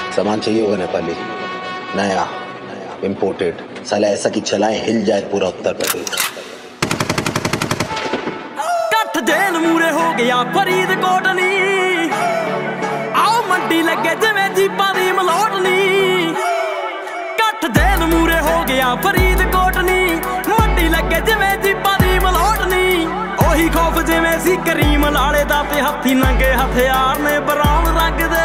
सामान चाहिए होगा नेपाली, नया इम्पोर्टेड, साला ऐसा कि चलाए हिल जाए पूरा उत्तर प्रदेश। कठ जेल मूरे हो गया फरीदकोट नी, आओ मंडी लगे जिवें जीपां दी मलोटनी। कठ जेल मूरे हो गया फरीदकोट नी, मंडी लगे जिवें जीपां दी मलोटनी। ओही खौफ जिवें सी करीम लाले दा ते हत्थी नंगे हथियार ने ब्राउन रंग दे।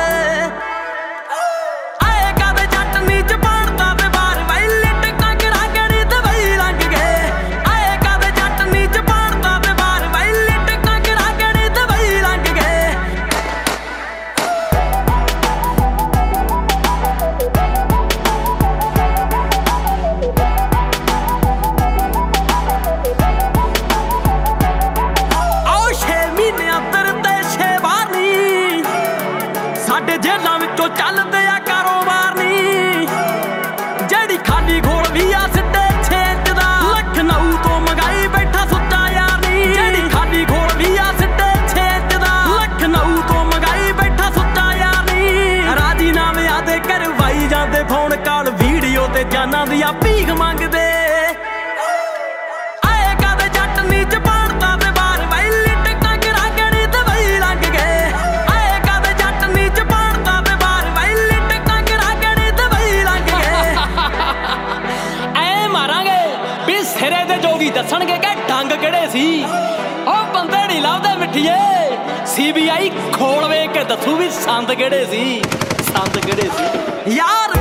ਸਾਡੇ ਜੇਲਾਂ ਵਿੱਚੋਂ ਚੱਲਦੇ ਆ ਕਾਰੋਬਾਰ ਨੀ, ਜਿਹੜੀ ਖਾਲੀ ਘੋਲ ਵੀ ਆ ਸਿੱਧੇ 6 ਇੰਚ ਦਾ, ਲਖਨਊ ਤੋਂ ਮੰਗਾਈ ਬੈਠਾ ਸੁੱਚਾ ਯਾਰ ਨੀ। ਜਿਹੜੀ ਖਾਲੀ ਘੋਲ ਵੀ ਆ ਸਿੱਧੇ 6 ਇੰਚ ਦਾ, ਲਖਨਊ ਤੋਂ ਮੰਗਾਈ ਬੈਠਾ ਸੁੱਚਾ ਯਾਰ ਨੀ। ਰਾਜੀਨਾਮਿਆਂ ਦੇ ਕਰਵਾਈ ਜਾਂਦੇ ਫੋਨ ਕਾਲ, ਵੀਡੀਓ ਤੇ ਜਾਨਾਂ ਦੀਆਂ ਭੀਖ ਮੰਗਦੇ। ਸਿਰੇ ਦੇ ਜੋਗੀ ਦੱਸਣਗੇ ਕਿ ਡੰਗ ਕਿਹੜੇ ਸੀ, ਉਹ ਬੰਦੇ ਨਹੀਂ ਲੱਭਦੇ ਮਿੱਠੀਏ। CBI ਖੋਲ ਵੇਖ ਕੇ ਦੱਸੂ ਵੀ ਸੰਦ ਕਿਹੜੇ ਸੀ, ਸੰਦ ਕਿਹੜੇ ਸੀ ਯਾਰ।